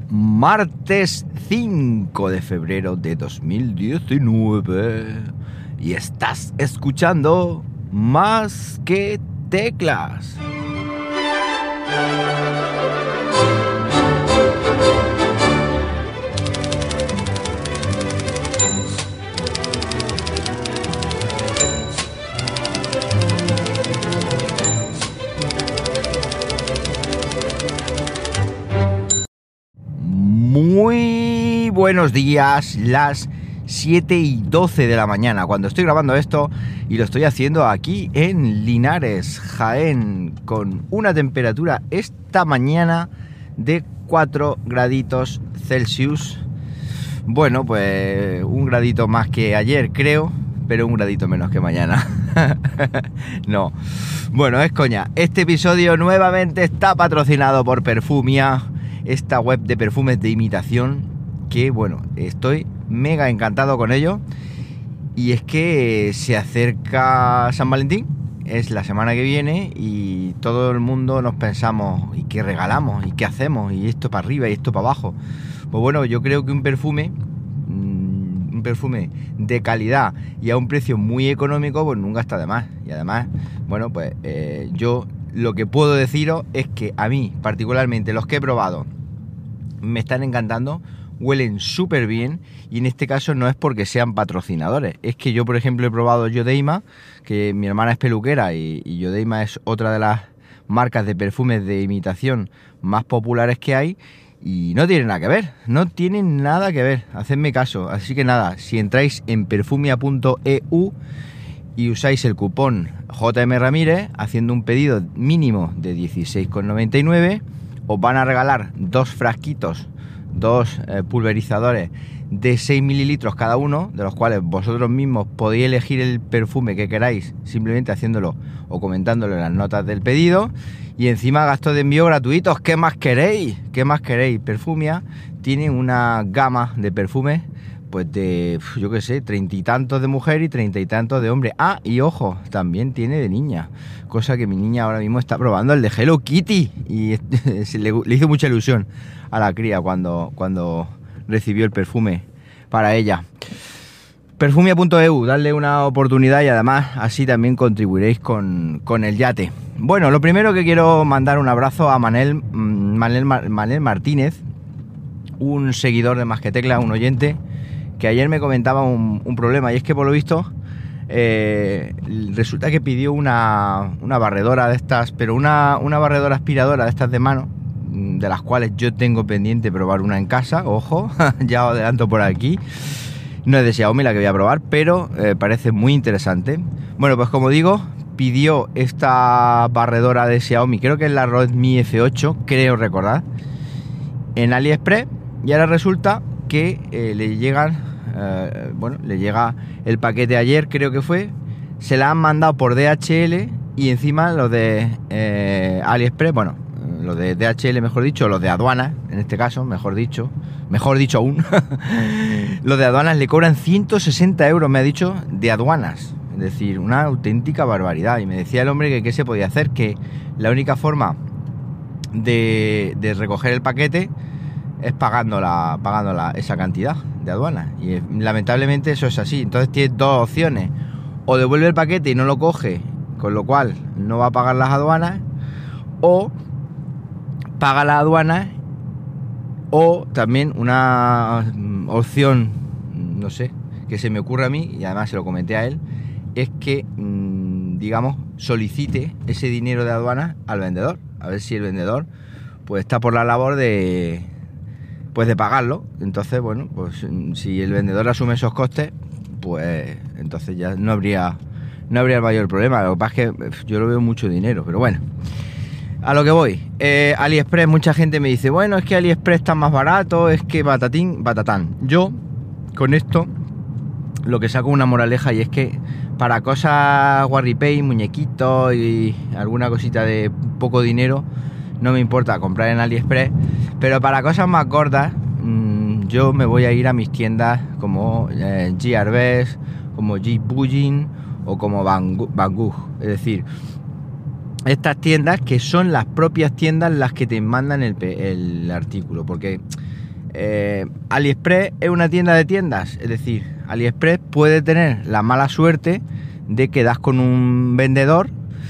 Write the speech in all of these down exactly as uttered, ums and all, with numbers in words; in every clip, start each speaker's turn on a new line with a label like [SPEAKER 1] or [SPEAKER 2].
[SPEAKER 1] Martes cinco de febrero de dos mil diecinueve y estás escuchando Más que Teclas. Muy buenos días, las siete y doce de la mañana cuando estoy grabando esto, y lo estoy haciendo aquí en Linares, Jaén, con una temperatura esta mañana de cuatro graditos Celsius. Bueno, pues un gradito más que ayer, creo, pero un gradito menos que mañana. No, bueno, es coña. Este episodio nuevamente está patrocinado por Perfumia, esta web de perfumes de imitación, que bueno, estoy mega encantado con ello. Y es que se acerca San Valentín, es la semana que viene, y todo el mundo nos pensamos, ¿y qué regalamos? ¿Y qué hacemos? ¿Y esto para arriba? ¿Y esto para abajo? Pues bueno, yo creo que un perfume, un perfume de calidad y a un precio muy económico, pues nunca está de más. Y además, bueno, pues eh, yo lo que puedo deciros es que a mí, particularmente los que he probado, me están encantando, huelen súper bien, y en este caso no es porque sean patrocinadores, es que yo, por ejemplo, he probado Yodeima, que mi hermana es peluquera, y, y Yodeima es otra de las marcas de perfumes de imitación más populares que hay, y no tienen nada que ver, no tienen nada que ver, hacedme caso. Así que nada, si entráis en perfumia punto e u y usáis el cupón J M Ramírez, haciendo un pedido mínimo de dieciséis con noventa y nueve, os van a regalar dos frasquitos, dos eh, pulverizadores de seis mililitros cada uno, de los cuales vosotros mismos podéis elegir el perfume que queráis, simplemente haciéndolo o comentándolo en las notas del pedido, y encima gastos de envío gratuitos. ¿Qué más queréis? ¿Qué más queréis? Perfumia tiene una gama de perfumes, pues de, yo qué sé, treinta y tantos de mujer y treinta y tantos de hombre. Ah, y ojo, también tiene de niña, cosa que mi niña ahora mismo está probando, el de Hello Kitty, y le, le hizo mucha ilusión a la cría cuando, cuando recibió el perfume para ella. perfumia punto e u, darle una oportunidad, y además así también contribuiréis con, con el yate. Bueno, lo primero que quiero mandar un abrazo a Manel, Manel, Manel Martínez, un seguidor de Más que Teclas, un oyente, que ayer me comentaba un, un problema, y es que por lo visto eh, resulta que pidió una, una barredora de estas, pero una, una barredora aspiradora de estas de mano, de las cuales yo tengo pendiente probar una en casa. Ojo, ya os adelanto por aquí, no es de Xiaomi la que voy a probar, pero eh, parece muy interesante. Bueno, pues como digo, pidió esta barredora de Xiaomi, creo que es la Redmi F ocho, creo recordar, en AliExpress, y ahora resulta que eh, le llegan, eh, bueno, le llega el paquete ayer, creo que fue, se la han mandado por D H L, y encima los de eh, AliExpress, bueno, los de D H L mejor dicho, los de aduanas, en este caso, mejor dicho, mejor dicho aún, los de aduanas le cobran ciento sesenta euros, me ha dicho, de aduanas, es decir, una auténtica barbaridad. Y me decía el hombre que qué se podía hacer, que la única forma de, de recoger el paquete es pagando, la, pagando la, esa cantidad de aduanas, y eh, lamentablemente eso es así. Entonces tienes dos opciones: o devuelve el paquete y no lo coge, con lo cual no va a pagar las aduanas, o paga las aduanas, o también una opción, no sé, que se me ocurre a mí, y además se lo comenté a él, es que, digamos, solicite ese dinero de aduanas al vendedor, a ver si el vendedor pues está por la labor de pues de pagarlo. Entonces, bueno, pues si el vendedor asume esos costes, pues entonces ya no habría no habría el mayor problema. Lo que pasa es que yo lo veo mucho dinero, pero bueno, a lo que voy. eh, AliExpress, mucha gente me dice, bueno, es que AliExpress está más barato, es que batatín, batatán. Yo con esto lo que saco una moraleja, y es que para cosas Warripay, muñequitos y alguna cosita de poco dinero, no me importa comprar en AliExpress, pero para cosas más gordas mmm, yo me voy a ir a mis tiendas como eh, Gearbest, como G-Bujin o como Banggood. Es decir, estas tiendas que son las propias tiendas las que te mandan el, el artículo, porque eh, AliExpress es una tienda de tiendas, es decir, AliExpress puede tener la mala suerte de que das con un vendedor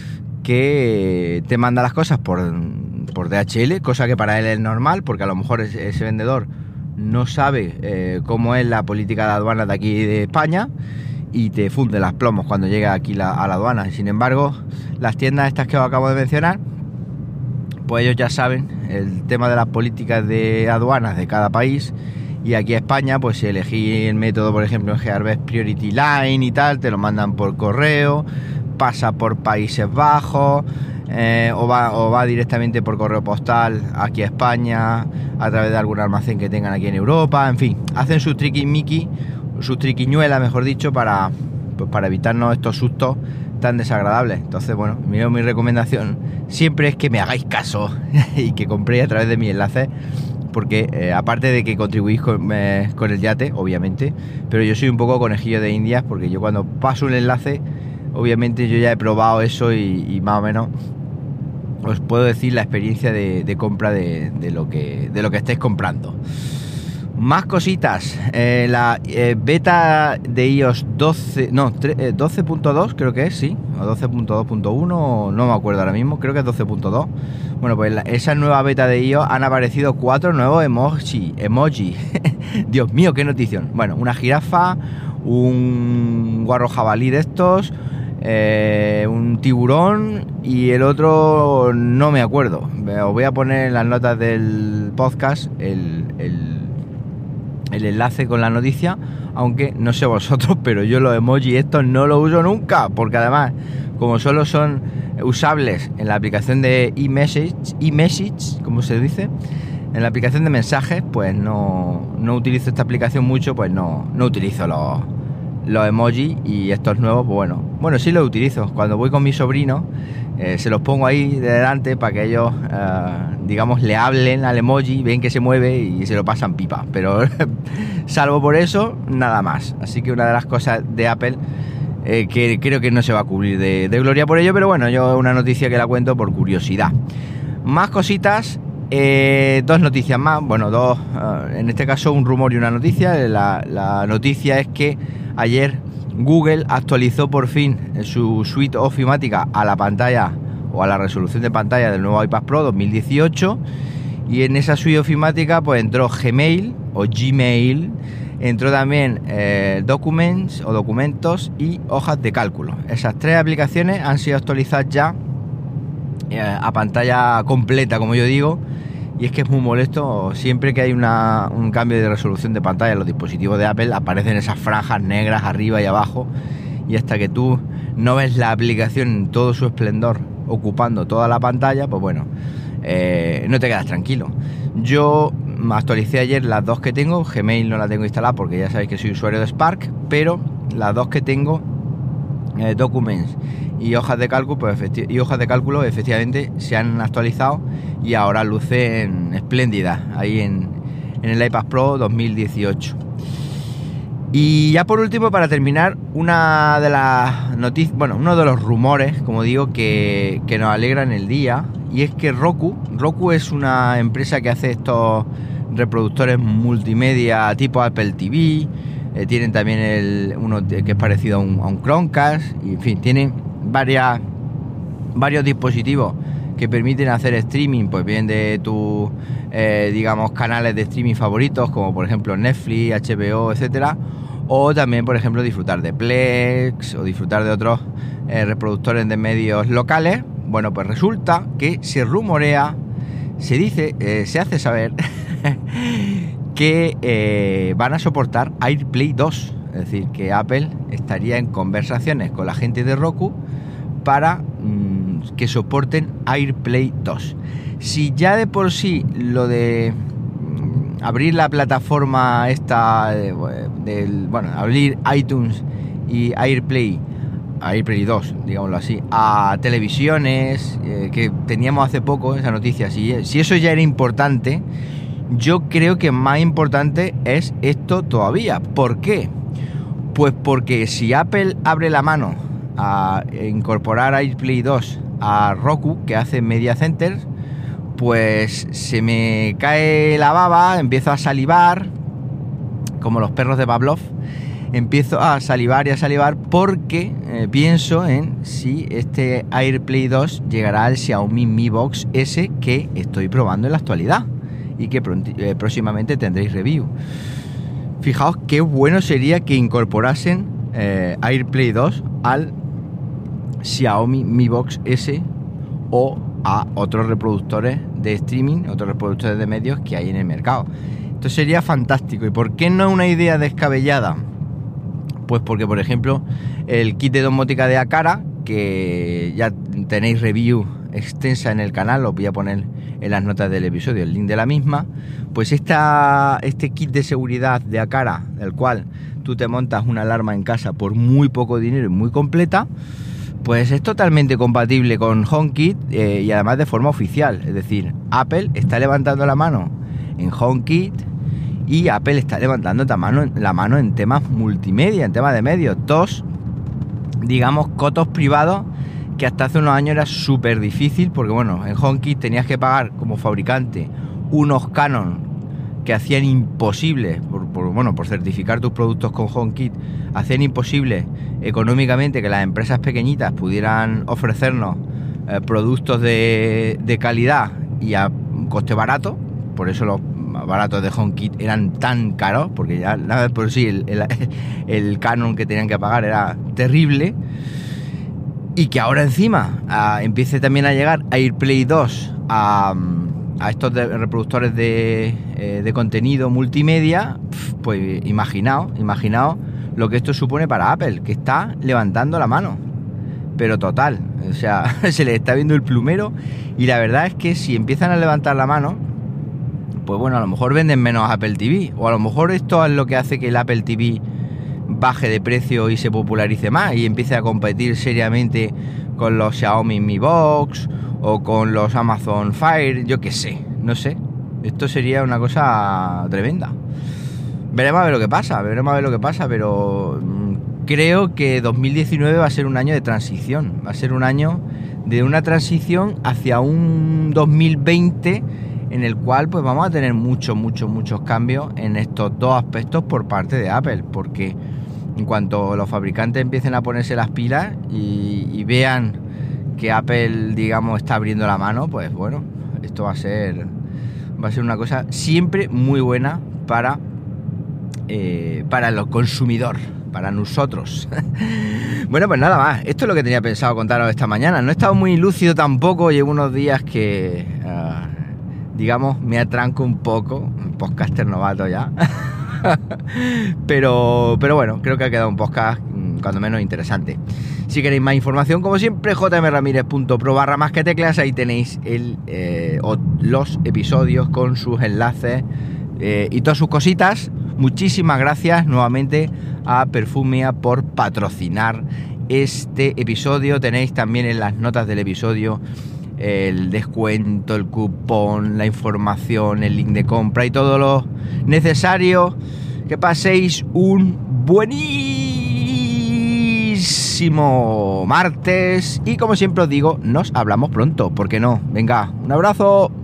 [SPEAKER 1] que te manda las cosas por, por D H L, cosa que para él es normal, porque a lo mejor ese, ese vendedor no sabe eh, cómo es la política de aduanas de aquí de España y te funde las plomos cuando llega aquí la, a la aduana. Sin embargo, las tiendas estas que os acabo de mencionar, pues ellos ya saben el tema de las políticas de aduanas de cada país. Y aquí a España, pues si elegí el método, por ejemplo, en Gearbest Priority Line y tal, te lo mandan por correo, pasa por Países Bajos, eh, o, va, o va directamente por correo postal aquí a España, a través de algún almacén que tengan aquí en Europa, en fin, hacen sus triqui-miqui, sus triquiñuelas, mejor dicho, para, pues para evitarnos estos sustos tan desagradables. Entonces, bueno, mi, mi recomendación siempre es que me hagáis caso y que compréis a través de mis enlaces, porque eh, aparte de que contribuís con, eh, con el yate, obviamente, pero yo soy un poco conejillo de indias, porque yo cuando paso un enlace, obviamente yo ya he probado eso y, y más o menos os puedo decir la experiencia de, de compra de, de lo que de lo que estéis comprando. Más cositas, eh, la eh, beta de iOS doce, no, eh, doce punto dos creo que es, sí, o doce punto dos punto uno, no me acuerdo ahora mismo, creo que es doce punto dos. Bueno, pues la, esa nueva beta de iOS han aparecido cuatro nuevos emoji, emoji. Dios mío, qué notición. Bueno, una jirafa, un guarro jabalí de estos, eh, un tiburón y el otro no me acuerdo. Os voy a poner en las notas del podcast el... el el enlace con la noticia, aunque no sé vosotros, pero yo los emojis estos no los uso nunca, porque además, como solo son usables en la aplicación de eMessage, eMessage, como se dice, en la aplicación de mensajes, pues no, no utilizo esta aplicación mucho, pues no, no utilizo los, los emojis, y estos nuevos, pues bueno, bueno, sí los utilizo. Cuando voy con mi sobrino, eh, se los pongo ahí de delante para que ellos, eh, digamos, le hablen al emoji, ven que se mueve y se lo pasan pipa, pero salvo por eso, nada más. Así que una de las cosas de Apple, eh, que creo que no se va a cubrir de, de gloria por ello, pero bueno, yo una noticia que la cuento por curiosidad. Más cositas, eh, dos noticias más, bueno, dos, eh, en este caso un rumor y una noticia. La, la noticia es que ayer Google actualizó por fin su suite ofimática a la pantalla o a la resolución de pantalla del nuevo iPad Pro dos mil dieciocho, y en esa suite ofimática pues entró Gmail o Gmail, entró también eh, Documents o documentos y hojas de cálculo. Esas tres aplicaciones han sido actualizadas ya eh, a pantalla completa, como yo digo. Y es que es muy molesto, siempre que hay una, un cambio de resolución de pantalla en los dispositivos de Apple, aparecen esas franjas negras arriba y abajo, y hasta que tú no ves la aplicación en todo su esplendor ocupando toda la pantalla, pues bueno, eh, no te quedas tranquilo. Yo actualicé ayer las dos que tengo. Gmail no la tengo instalada porque ya sabéis que soy usuario de Spark, pero las dos que tengo, eh, Documents y hojas de cálculo, pues efecti- y hojas de cálculo efectivamente se han actualizado y ahora lucen espléndidas ahí en, en el iPad Pro dos mil dieciocho. Y ya por último, para terminar, una de las noticias, bueno, uno de los rumores, como digo, que, que nos alegran el día, y es que Roku, Roku es una empresa que hace estos reproductores multimedia tipo Apple T V, eh, tienen también el, uno que es parecido a un, a un Chromecast, y en fin, tienen varias, varios dispositivos que permiten hacer streaming, pues bien de tus, eh, digamos, canales de streaming favoritos, como por ejemplo Netflix, H B O, etcétera, o también, por ejemplo, disfrutar de Plex o disfrutar de otros eh, reproductores de medios locales. Bueno, pues resulta que se rumorea, se dice, eh, se hace saber que eh, van a soportar AirPlay dos, es decir, que Apple estaría en conversaciones con la gente de Roku para mmm, que soporten AirPlay dos. Si ya de por sí lo de mmm, abrir la plataforma esta de, del, bueno, abrir iTunes y AirPlay AirPlay dos, digámoslo así, a televisiones, eh, que teníamos hace poco esa noticia, si, si eso ya era importante, yo creo que más importante es esto todavía. ¿Por qué? Pues porque si Apple abre la mano a incorporar AirPlay dos a Roku, que hace Media Center, pues se me cae la baba, empiezo a salivar, como los perros de Pavlov, empiezo a salivar y a salivar porque eh, pienso en si este AirPlay dos llegará al Xiaomi Mi Box S que estoy probando en la actualidad y que pronti- eh, próximamente tendréis review. Fijaos qué bueno sería que incorporasen eh, AirPlay dos al Xiaomi Mi Box S o a otros reproductores de streaming, otros reproductores de medios que hay en el mercado. Esto sería fantástico. ¿Y por qué no una idea descabellada? Pues porque, por ejemplo, el kit de domótica de Aqara, que ya tenéis review extensa en el canal, os voy a poner en las notas del episodio el link de la misma, pues esta, este kit de seguridad de Aqara, del cual tú te montas una alarma en casa por muy poco dinero y muy completa, pues es totalmente compatible con HomeKit eh, y además de forma oficial. Es decir, Apple está levantando la mano en HomeKit y Apple está levantando la mano, la mano en temas multimedia, en temas de medios. Dos, digamos, cotos privados que hasta hace unos años era súper difícil porque, bueno, en HomeKit tenías que pagar como fabricante unos Canon que hacían imposible, por, por, bueno, por certificar tus productos con HomeKit, hacían imposible económicamente que las empresas pequeñitas pudieran ofrecernos eh, productos de, de calidad y a coste barato. Por eso los baratos de HomeKit eran tan caros, porque ya nada por sí el, el, el Canon que tenían que pagar era terrible. Y que ahora encima a, empiece también a llegar AirPlay dos a... a estos de, reproductores de, eh, de contenido multimedia, pues imaginaos, imaginaos lo que esto supone para Apple, que está levantando la mano, pero total, o sea, se le está viendo el plumero y la verdad es que si empiezan a levantar la mano, pues bueno, a lo mejor venden menos Apple T V, o a lo mejor esto es lo que hace que el Apple T V baje de precio y se popularice más y empiece a competir seriamente con los Xiaomi Mi Box o con los Amazon Fire, yo qué sé, no sé. Esto sería una cosa tremenda. Veremos a ver lo que pasa, veremos a ver lo que pasa, pero creo que dos mil diecinueve va a ser un año de transición, va a ser un año de una transición hacia un dos mil veinte en el cual pues vamos a tener muchos, muchos, muchos cambios en estos dos aspectos por parte de Apple, porque en cuanto los fabricantes empiecen a ponerse las pilas y, y vean que Apple, digamos, está abriendo la mano, pues bueno, esto va a ser va a ser una cosa siempre muy buena para eh, para el consumidor, para nosotros. Bueno, pues nada más, esto es lo que tenía pensado contaros esta mañana. No he estado muy lúcido tampoco, llevo unos días que uh, digamos, me atranco un poco, podcaster novato ya. pero, pero bueno, creo que ha quedado un podcast cuando menos interesante. Si queréis más información, como siempre, jmramírez.pro barra más que teclas, ahí tenéis el, eh, los episodios con sus enlaces eh, y todas sus cositas. Muchísimas gracias nuevamente a Perfumia por patrocinar este episodio. Tenéis también en las notas del episodio el descuento, el cupón, la información, el link de compra y todo lo necesario. Que paséis un buenísimo martes y como siempre os digo, nos hablamos pronto, ¿por qué no? Venga, un abrazo.